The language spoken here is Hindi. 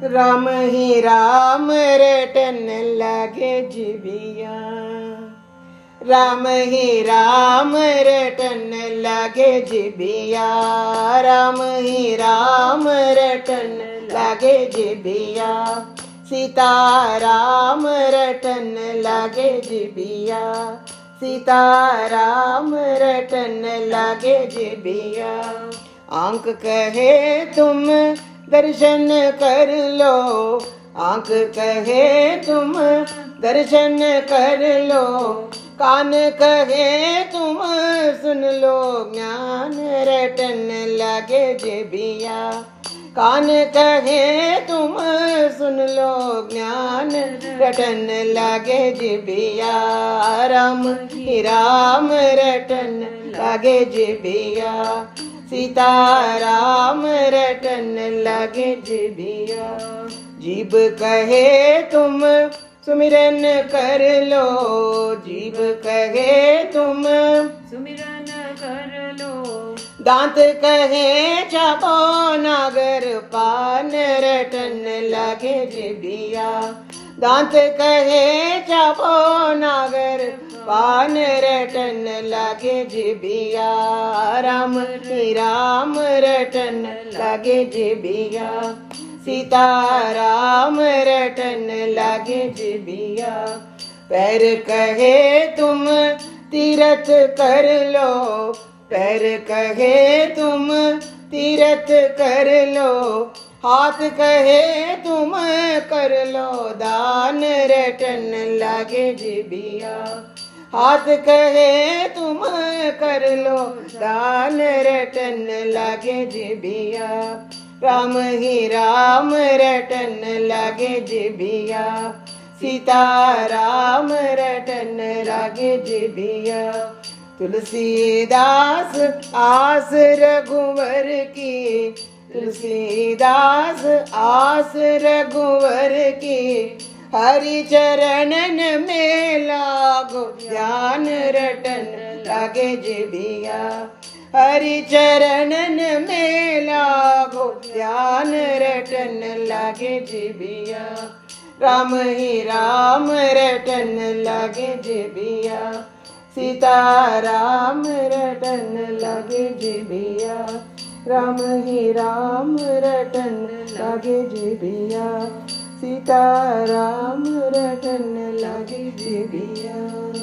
राम ही राम रटन लगे जिबिया, राम ही राम रटन लगे जिबिया, राम ही राम रटन लगे जिबिया, सीता राम रटन लगे जिबिया, सीता राम रटन लगे जिबिया। आंख कहे तुम दर्शन कर लो, आंख कहे तुम दर्शन कर लो, कान कहे तुम सुन लो, ज्ञान रटन लगे जिबिया, कान कहे तुम सुन लो, ज्ञान रटन लगे जिबिया, राम ही राम रटन लगे जिबिया, सीता राम रटन लगे जिबिया। जीभ कहे तुम सुमिरन कर लो, जीभ कहे तुम सुमिरन कर लो, दांत कहे चाबो नागर पान रटन लगे जिबिया, दांत कहे चाबो नागर पान रटन लगे जिबिया, राम ही राम रटन लगे जिबिया, सीता राम रटन लगे जिबिया। पैर कहे तुम तीरथ कर लो, पैर कहे तुम तीरथ कर लो, हाथ कहे तुम कर लो दान रटन लगे जिबिया, हाथ कहे तुम कर लो दान रटन लगे जिबिया, राम ही राम रटन लगे जिबिया, सीता राम रटन लगे जिबिया। तुलसीदास आस रघुवर की, तुलसीदास आस रघुवर की, हरि चरणन में लागो ध्यान रटन लगे जिबिया, हरि चरणन में लागो ध्यान रटन लगे जिबिया, राम ही राम रटन लगे जिबिया, सीता राम रटन लगे जिबिया, राम ही राम रटन लगे जिबिया, सीता राम रटन लगे जिबिया।